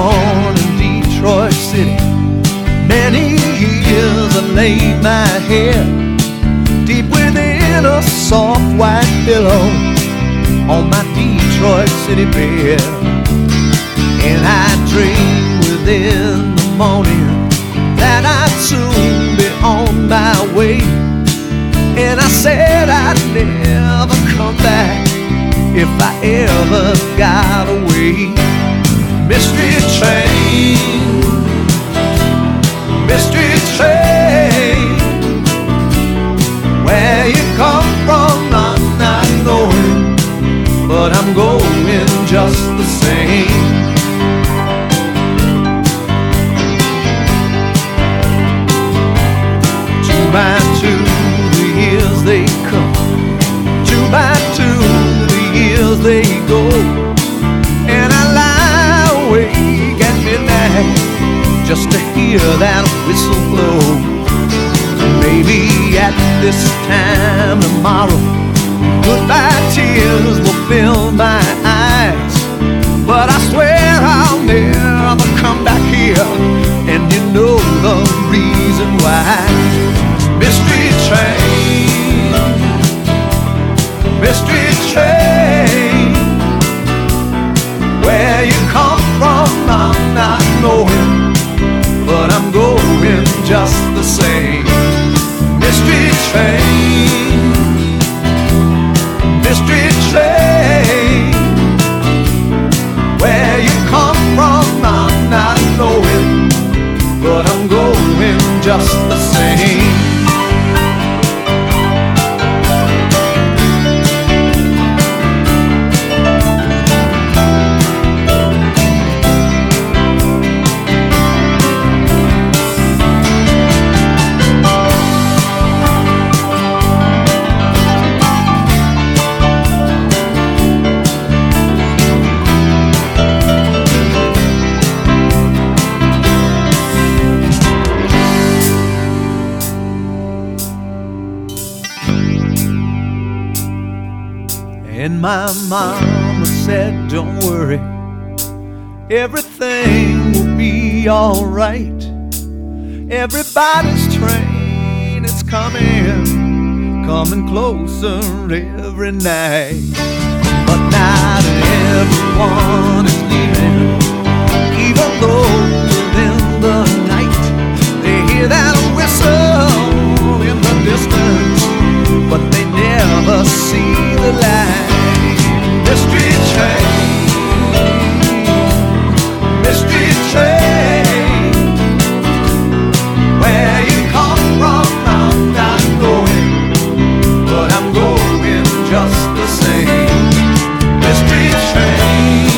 born in Detroit City. Many years I laid my head deep within a soft white pillow on my Detroit City bed. And I dreamed within the morning that I'd soon be on my way. And I said I'd never come back if I ever got away. Mystery train, mystery train, where you come from I'm not knowing, but I'm going just the same. 2 by 2 the years they come, 2 by 2 the years they go, and I lie awake at midnight just to hear that whistle blow. Maybe at this time tomorrow goodbye tears will fill my eyes, but I swear I'll never come back here, and you know the reason why. Mystery train, mystery train, where you come from I'm not knowing, but I'm going just the same. Mystery train, mystery train, where you come from I'm not knowing, but I'm going just the same. And my mama said, don't worry, everything will be alright. Everybody's train is coming closer every night. But not everyone is leaving, even though within the night they hear that whistle in the distance, but they never see the light. Mystery train, mystery train, where you come from I'm not going, but I'm going just the same. Mystery train,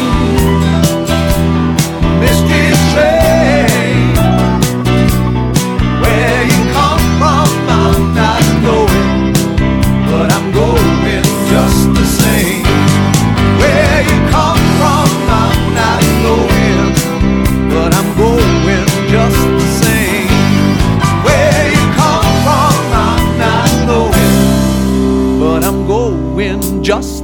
mystery train, where you come from I'm not going, but I'm going just the same. Where you come from I'm not knowing, but I'm going just the same. Where you come from I'm not knowing, but I'm going just